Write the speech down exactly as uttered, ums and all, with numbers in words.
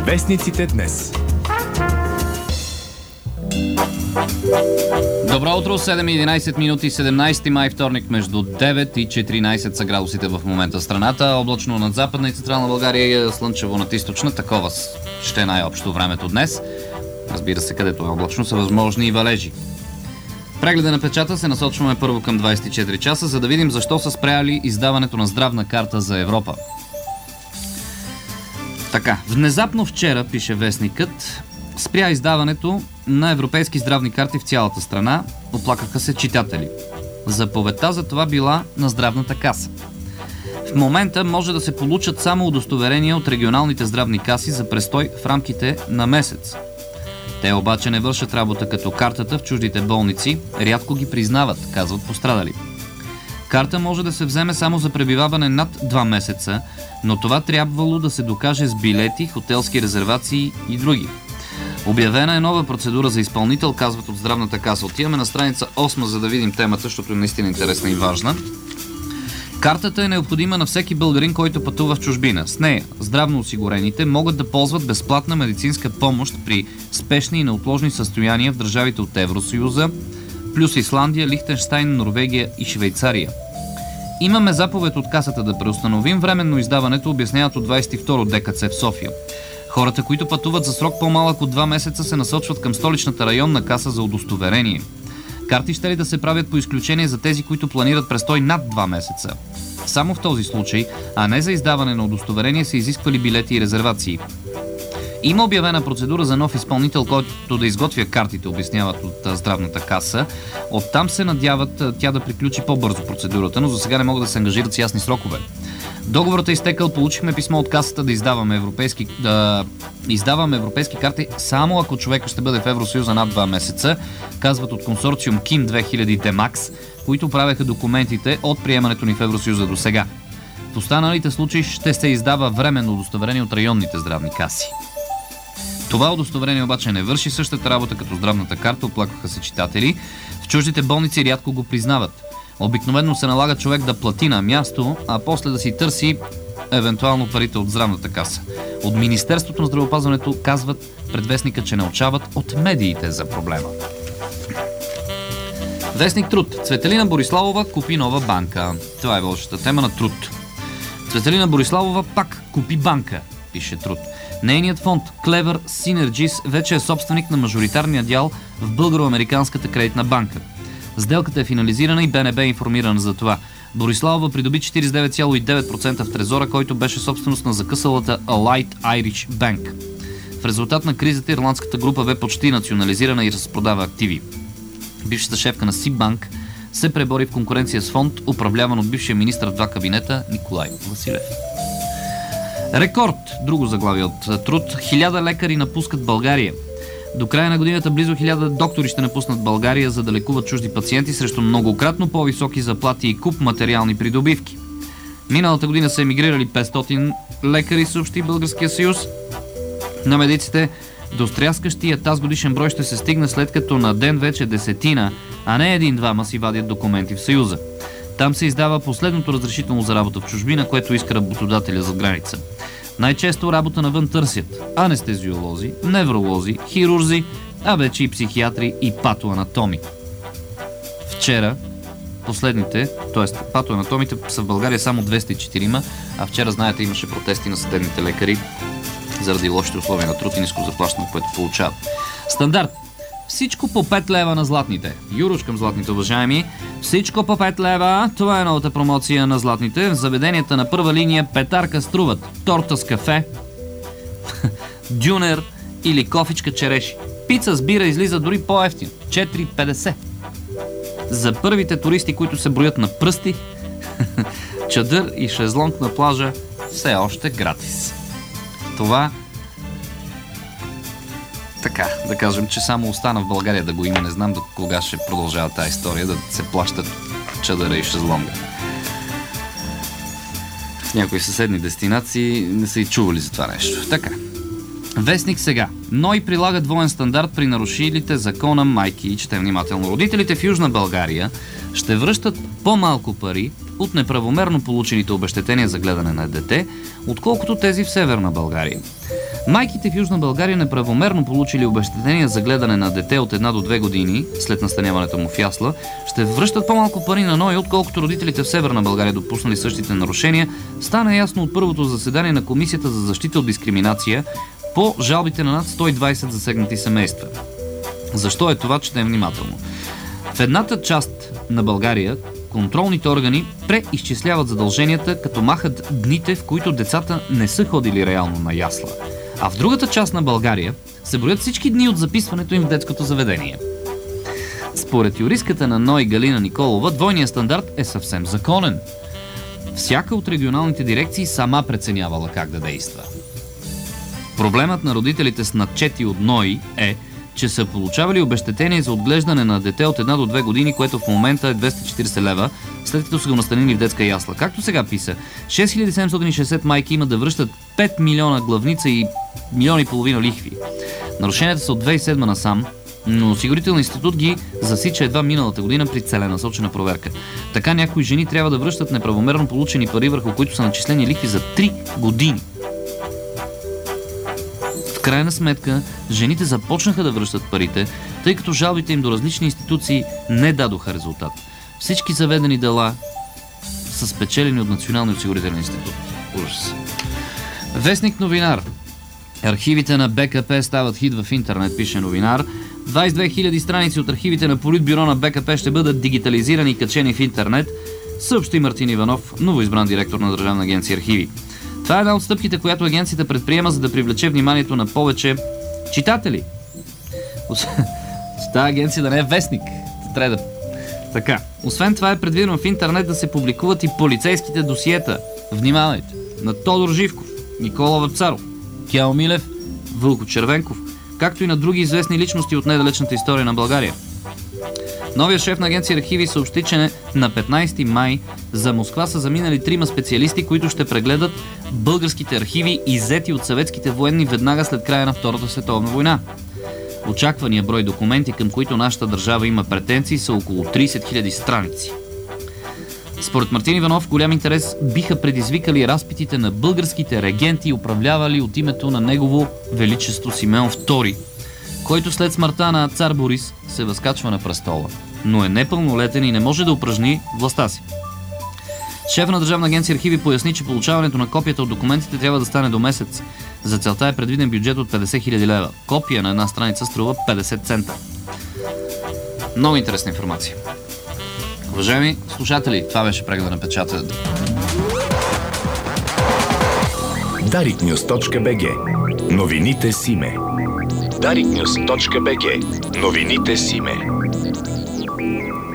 Вестниците днес. Добро утро, седем и единайсет минути, седемнайсети май, вторник, между девет и четиринайсет са градусите в момента в страната. Облачно над Западна и Централна България, слънчево над Източна. Такова ще е най-общо времето днес. Разбира се, където е облачно, са възможни и валежи. Прегледа на печата се насочваме първо към двайсет и четири часа, за да видим защо са спряли издаването на здравна карта за Европа. Така, внезапно вчера, пише вестникът, спря издаването на европейски здравни карти в цялата страна, оплакаха се читатели. Заповедта за това била на здравната каса. В момента може да се получат само удостоверения от регионалните здравни каси за престой в рамките на месец. Те обаче не вършат работа като картата в чуждите болници, рядко ги признават, казват пострадали. Карта може да се вземе само за пребиваване над два месеца, но това трябвало да се докаже с билети, хотелски резервации и други. Обявена е нова процедура за изпълнител, казват от здравната каса. Отиваме на страница осма, за да видим темата, защото е наистина интересна и важна. Картата е необходима на всеки българин, който пътува в чужбина. С нея здравно осигурените могат да ползват безплатна медицинска помощ при спешни и неотложни състояния в държавите от Евросъюза, плюс Исландия, Лихтенщайн, Норвегия и Швейцария. Имаме заповед от касата да преустановим временно издаването, обясняват от двайсет и втори ДКЦ в София. Хората, които пътуват за срок по-малък от два месеца, се насочват към столичната районна каса за удостоверение. Карти ще ли да се правят по изключение за тези, които планират престой над два месеца? Само в този случай, а не за издаване на удостоверение, са изисквали билети и резервации. Има обявена процедура за нов изпълнител, който да изготвя картите, обясняват от здравната каса. Оттам се надяват тя да приключи по-бързо процедурата, но за сега не могат да се ангажират с ясни срокове. Договорът е изтекал, получихме писмо от касата да издаваме европейски, да издаваме европейски карти само ако човека ще бъде в Евросъюза над два месеца, казват от консорциум КИМ две хиляди Демакс, които правеха документите от приемането ни в Евросъюза до сега. В останалите случаи ще се издава временно удостоверение от районните здравни каси. Това удостоверение обаче не върши същата работа като здравната карта, оплакваха се читатели. В чуждите болници рядко го признават. Обикновено се налага човек да плати на място, а после да си търси евентуално парите от здравната каса. От Министерството на здравеопазването казват пред вестника, че научават от медиите за проблема. Вестник Труд. Цветелина Бориславова купи нова банка. Това е вълшата тема на Труд. Цветелина Бориславова пак купи банка, пише Труд. Нейният фонд Clever Synergies вече е собственик на мажоритарния дял в българо-американската кредитна банка. Сделката е финализирана и БНБ е информирана за това. Бориславова придоби четирийсет и девет цяло и девет процента в трезора, който беше собственост на закъсалата Allied Irish Bank. В резултат на кризата ирландската група бе почти национализирана и разпродава активи. Бившата шефка на Сибанк се пребори в конкуренция с фонд, управляван от бившия министър в два кабинета Николай Василев. Рекорд, друго заглавие от Труд. Хиляда лекари напускат България. До края на годината близо хиляда доктори ще напуснат България, за да лекуват чужди пациенти срещу многократно по-високи заплати и куп материални придобивки. Миналата година са емигрирали петстотин лекари, съобщи Българския съюз на медиците. До стряскащия тази годишен брой ще се стигне, след като на ден вече десетина, а не един-двама си вадят документи в Съюза. Там се издава последното разрешително за работа в чужбина, което иска работодателя за граница. Най-често работа навън търсят анестезиолози, невролози, хирурзи, а вече и психиатри и патоанатоми. Вчера последните, т.е. патоанатомите са в България само двеста и четири, а вчера, знаете, имаше протести на съдебните лекари заради лошите условия на труд и ниско заплащане, което получават. Стандарт. Всичко по пет лева на златните. Юруш към златните, уважаеми. Всичко по пет лева. Това е новата промоция на златните. В заведенията на първа линия петарка струват торта с кафе, дюнер или кофичка череши. Пица с бира излиза дори по-евтино. четири петдесет. За първите туристи, които се броят на пръсти, чадър и шезлонг на плажа все още гратис. Това така, да кажем, че само остана в България да го има. Не знам до кога ще продължава тази история, да се плащат чадъра и шезлонга. В някои съседни дестинации не са и чували за това нещо. Така. Вестник сега. НОИ прилага двоен стандарт при нарушилите закона майки. И четем внимателно. Родителите в Южна България ще връщат по-малко пари от неправомерно получените обезщетения за гледане на дете, отколкото тези в Северна България. Майките в Южна България неправомерно получили обезщетения за гледане на дете от една до две години след настаняването му в ясла, ще връщат по-малко пари на НОИ, отколкото родителите в Северна България допуснали същите нарушения. Стана ясно от първото заседание на Комисията за защита от дискриминация по жалбите на над сто и двайсет засегнати семейства. Защо е това? Четем внимателно. В едната част на България контролните органи преизчисляват задълженията, като махат дните, в които децата не са ходили реално на ясла. А в другата част на България се броят всички дни от записването им в детското заведение. Според юристката на НОИ Галина Николова, двойният стандарт е съвсем законен. Всяка от регионалните дирекции сама преценявала как да действа. Проблемът на родителите с начети от НОИ е, че са получавали обезщетение за отглеждане на дете от една до две години, което в момента е двеста и четирийсет лева, след като са го настанили в детска ясла. Както сега писа, шест хиляди седемстотин и шейсет майки имат да връщат пет милиона главница и милион и половина лихви. Нарушенията са от две хиляди и седма насам, но Осигурителният институт ги засича едва миналата година при целенасочена проверка. Така някои жени трябва да връщат неправомерно получени пари, върху които са начислени лихви за три години. В крайна сметка, жените започнаха да връщат парите, тъй като жалбите им до различни институции не дадоха резултат. Всички заведени дела са спечелени от Националния осигурителен институт. Ужас. Вестник Новинар. Архивите на БКП стават хит в интернет, пише Новинар. двайсет и две хиляди страници от архивите на Политбюро на БКП ще бъдат дигитализирани и качени в интернет, съобщи Мартин Иванов, новоизбран директор на Държавна агенция архиви. Това е една от стъпките, която агенцията предприема, за да привлече вниманието на повече читатели. Тази агенция да не е вестник. Трябва да... Така. Освен това е предвидено в интернет да се публикуват и полицейските досиета. Внимавайте! На Тодор Живков, Никола Вапцаров, Кяо Милев, Вълко Червенков, както и на други известни личности от недалечната история на България. Новият шеф на агенция архиви съобщи, че на петнайсети май за Москва са заминали трима специалисти, които ще прегледат българските архиви, иззети от съветските военни веднага след края на Втората световна война. Очаквания брой документи, към които нашата държава има претенции, са около трийсет хиляди страници. Според Мартин Иванов, голям интерес биха предизвикали разпитите на българските регенти, управлявали от името на негово величество Симеон втори, който след смъртта на цар Борис се възкачва на престола, но е непълнолетен и не може да упражни властта си. Шеф на Държавна агенция архиви поясни, че получаването на копията от документите трябва да стане до месец. За целта е предвиден бюджет от петдесет хиляди лева. Копия на една страница струва петдесет цента. Много интересна информация. Уважаеми слушатели, това беше прегледа на печата. дарик нюз точка би джи. Новините с име. дарик нюз точка би джи. Новините с име.